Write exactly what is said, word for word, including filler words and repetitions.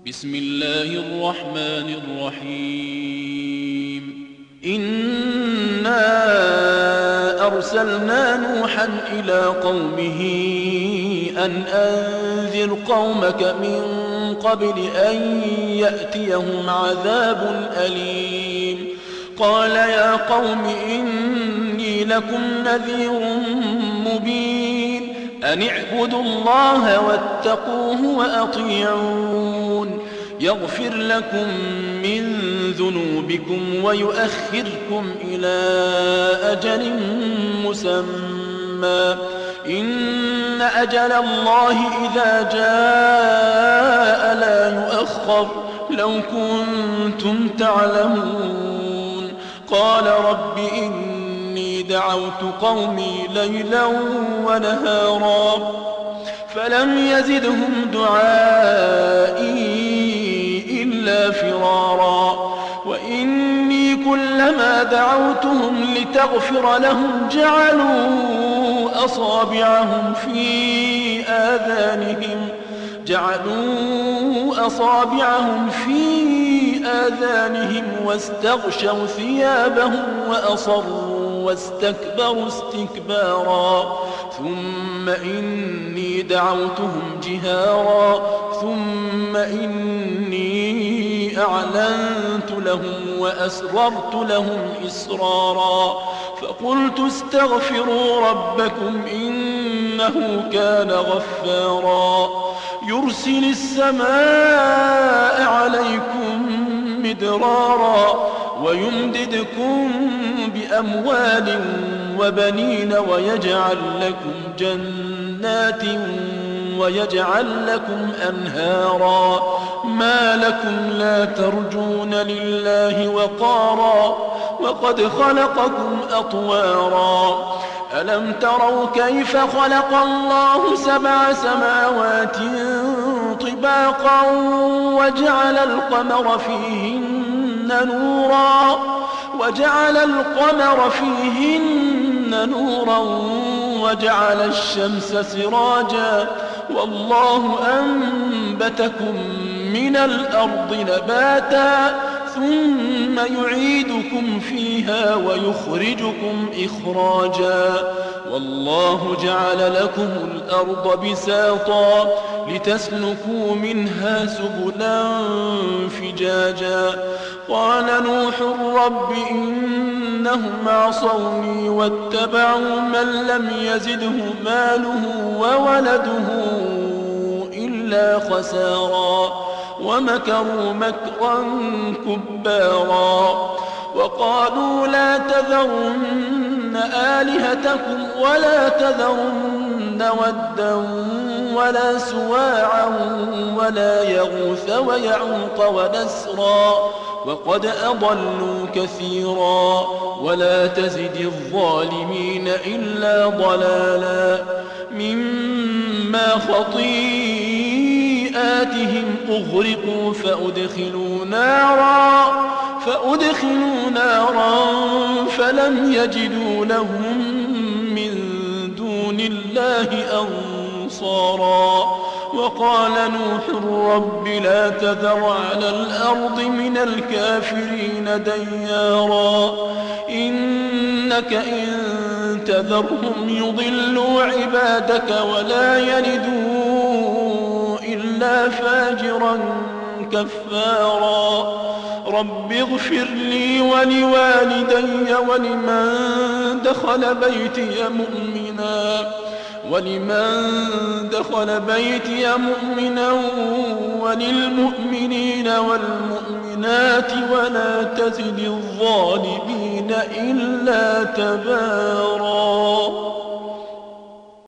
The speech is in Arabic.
بسم الله الرحمن الرحيم إنا أرسلنا نوحا إلى قومه أن أنذر قومك من قبل أن يأتيهم عذاب أليم قال يا قوم إني لكم نذير مبين أن اعبدوا الله واتقوه وأطيعون يغفر لكم من ذنوبكم ويؤخركم إلى أجل مسمى إن أجل الله إذا جاء لا يؤخر لو كنتم تعلمون قال رب إني دعوت قومي ليلا ونهارا فلم يزدهم دعائي إلا فرارا وإني كلما دعوتهم لتغفر لهم جعلوا أصابعهم في آذانهم جعلوا أصابعهم في آذانهم واستغشوا ثيابهم وأصروا واستكبروا استكبارا ثم إني دعوتهم جهارا ثم إني أعلنت لهم وأسررت لهم إسرارا فقلت استغفروا ربكم إنه كان غفارا يرسل السماء عليكم مدرارا ويمددكم بأموال وبنين ويجعل لكم جنات ويجعل لكم أنهارا ما لكم لا ترجون لله وقارا وقد خلقكم أطوارا ألم تروا كيف خلق الله سبع سماوات طباقا وجعل القمر فيهن نورا وجعل القمر فيهن نورا وجعل الشمس سراجا والله أنبتكم من الأرض نباتا ثم يعيدكم فيها ويخرجكم إخراجا والله جعل لكم الأرض بساطا لتسلكوا منها سبلا فجاجا قال نوح رب إنهم عصوني واتبعوا من لم يزده ماله وولده إلا خسارا ومكروا مكرا كبارا وقالوا لا تذرن آلهتكم ولا تذرن ودا ولا سواعا ولا يغوث ويعوق ونسرا وقد أضلوا كثيرا ولا تزد الظالمين إلا ضلالا مما خطيئاتهم أغرقوا فأدخلوا نارا فأدخلوا نارا فلم يجدوا لهم من دون الله أنصارا وقال نوح رب لا تذر على الأرض من الكافرين ديارا إنك إن تذرهم يضلوا عبادك ولا يلدوا إلا فاجرا كفارا رب اغفر لي ولوالدي ولمن دخل بيتي مؤمنا ولمن دخل بيتي مؤمنا وللمؤمنين والمؤمنات ولا تزد الظالمين إلا تبارا.